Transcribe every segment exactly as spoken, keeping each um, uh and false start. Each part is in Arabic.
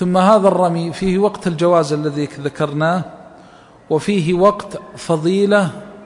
ثم هذا الرمي فيه وقت الجواز الذي ذكرناه، وفيه وقت فضيلة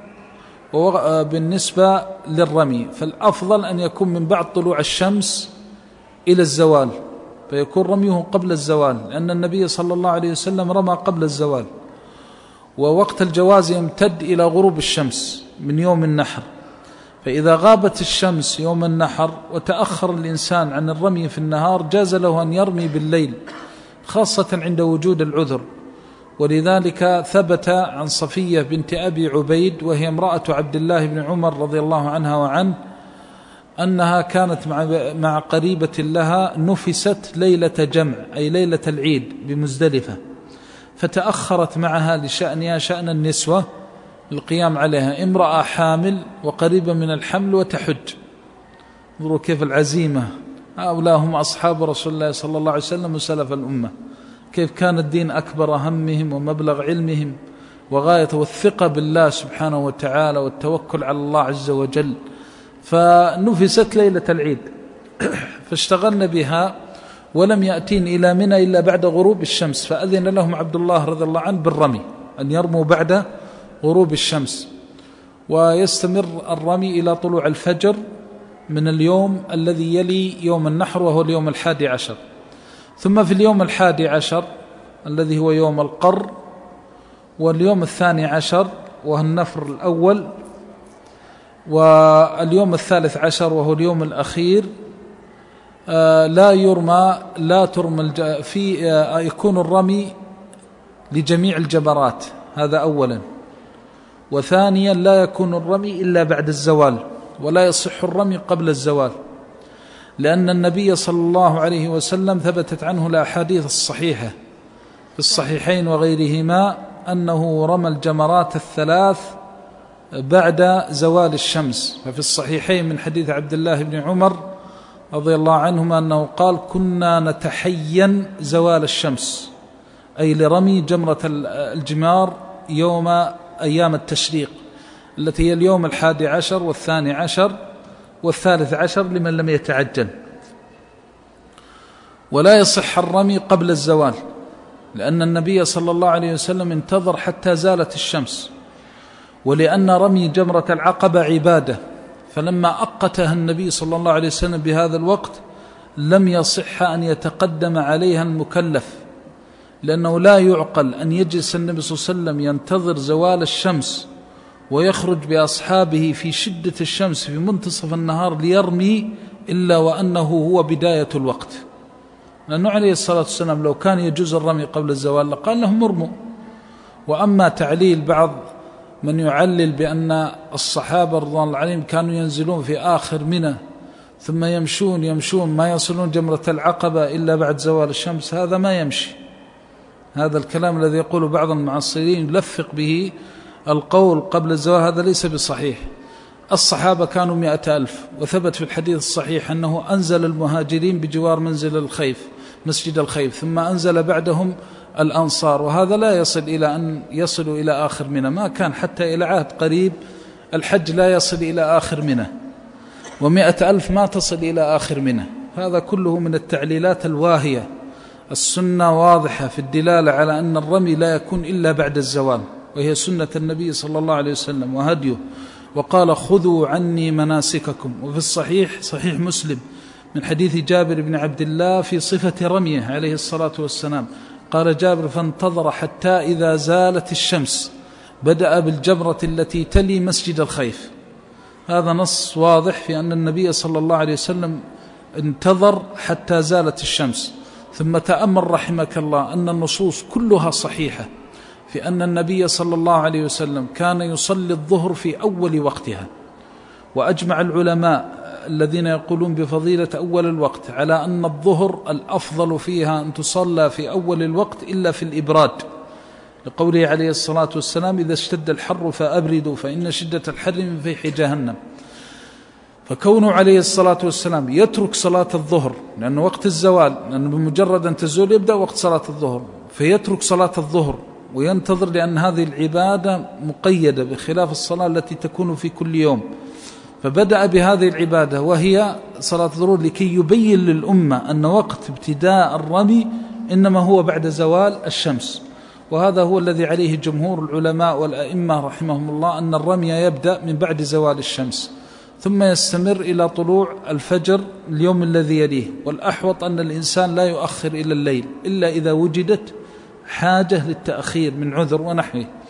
بالنسبة للرمي. فالأفضل أن يكون من بعد طلوع الشمس إلى الزوال، فيكون رميه قبل الزوال، لأن النبي صلى الله عليه وسلم رمى قبل الزوال. ووقت الجواز يمتد إلى غروب الشمس من يوم النحر، فإذا غابت الشمس يوم النحر وتأخر الإنسان عن الرمي في النهار جاز له أن يرمي بالليل، خاصة عند وجود العذر. ولذلك ثبت عن صفية بنت أبي عبيد وهي امرأة عبد الله بن عمر رضي الله عنها وعنه أنها كانت مع, مع قريبة لها نفست ليلة جمع أي ليلة العيد بمزدلفة، فتأخرت معها لشأنها شأن النسوة القيام عليها، امرأة حامل وقريبة من الحمل وتحج. انظروا كيف العزيمة، هؤلاء هم أصحاب رسول الله صلى الله عليه وسلم وسلف الأمة، كيف كان الدين أكبر همهم ومبلغ علمهم وغاية والثقة بالله سبحانه وتعالى والتوكل على الله عز وجل. فنفست ليلة العيد فاشتغلن بها ولم يأتين إلى منى إلا بعد غروب الشمس، فأذن لهم عبد الله رضي الله عنه بالرمي أن يرموا بعد غروب الشمس، ويستمر الرمي إلى طلوع الفجر من اليوم الذي يلي يوم النحر وهو اليوم الحادي عشر. ثم في اليوم الحادي عشر الذي هو يوم القر، واليوم الثاني عشر وهو النفر الأول، واليوم الثالث عشر وهو اليوم الأخير آه لا يرمى لا ترمى في آه يكون الرمي لجميع الجمرات، هذا أولا. وثانيا لا يكون الرمي إلا بعد الزوال، ولا يصح الرمي قبل الزوال، لأن النبي صلى الله عليه وسلم ثبتت عنه الأحاديث الصحيحة في الصحيحين وغيرهما أنه رمى الجمرات الثلاث بعد زوال الشمس. ففي الصحيحين من حديث عبد الله بن عمر رضي الله عنهما أنه قال: كنا نتحين زوال الشمس، أي لرمي جمرة الجمار يوم أيام التشريق التي هي اليوم الحادي عشر والثاني عشر والثالث عشر لمن لم يتعجل. ولا يصح الرمي قبل الزوال، لأن النبي صلى الله عليه وسلم انتظر حتى زالت الشمس، ولأن رمي جمرة العقبة عبادة، فلما أقتها النبي صلى الله عليه وسلم بهذا الوقت لم يصح أن يتقدم عليها المكلف، لأنه لا يعقل أن يجلس النبي صلى الله عليه وسلم ينتظر زوال الشمس ويخرج بأصحابه في شدة الشمس في منتصف النهار ليرمي إلا وأنه هو بداية الوقت، لأنه عليه الصلاة والسلام لو كان يجوز الرمي قبل الزوال لقال لهم ارموا. وأما تعليل بعض من يعلل بأن الصحابة رضوان الله عليهم كانوا ينزلون في آخر منى ثم يمشون يمشون ما يصلون جمرة العقبة إلا بعد زوال الشمس، هذا ما يمشي. هذا الكلام الذي يقول بعض المعاصرين يلفق به القول قبل الزوال هذا ليس بصحيح. الصحابة كانوا مئة ألف، وثبت في الحديث الصحيح أنه أنزل المهاجرين بجوار منزل الخيف مسجد الخيف، ثم أنزل بعدهم الأنصار، وهذا لا يصل إلى أن يصلوا إلى آخر منى، ما كان حتى إلى عهد قريب الحج لا يصل إلى آخر منى، ومئة ألف ما تصل إلى آخر منى. هذا كله من التعليلات الواهية. السنة واضحة في الدلالة على أن الرمي لا يكون إلا بعد الزوال، وهي سنة النبي صلى الله عليه وسلم وهديه، وقال: خذوا عني مناسككم. وفي الصحيح صحيح مسلم من حديث جابر بن عبد الله في صفة رميه عليه الصلاة والسلام، قال جابر: فانتظر حتى إذا زالت الشمس بدأ بالجمرة التي تلي مسجد الخيف. هذا نص واضح في أن النبي صلى الله عليه وسلم انتظر حتى زالت الشمس. ثم تأمل رحمك الله أن النصوص كلها صحيحة في أن النبي صلى الله عليه وسلم كان يصلي الظهر في أول وقتها، وأجمع العلماء الذين يقولون بفضيلة أول الوقت على أن الظهر الأفضل فيها أن تصلى في أول الوقت إلا في الإبراد، لقوله عليه الصلاة والسلام: إذا اشتد الحر فأبردوا فإن شدة الحر من فيح جهنم. فكونه عليه الصلاة والسلام يترك صلاة الظهر لأنه وقت الزوال، لأنه بمجرد أن تزول يبدأ وقت صلاة الظهر، فيترك صلاة الظهر وينتظر، لأن هذه العبادة مقيدة بخلاف الصلاة التي تكون في كل يوم، فبدأ بهذه العبادة وهي صلاة الظهر لكي يبين للأمة أن وقت ابتداء الرمي إنما هو بعد زوال الشمس. وهذا هو الذي عليه جمهور العلماء والأئمة رحمهم الله، أن الرمي يبدأ من بعد زوال الشمس ثم يستمر إلى طلوع الفجر اليوم الذي يليه. والأحوط أن الإنسان لا يؤخر إلى الليل إلا إذا وجدت حاجة للتأخير من عذر ونحوه.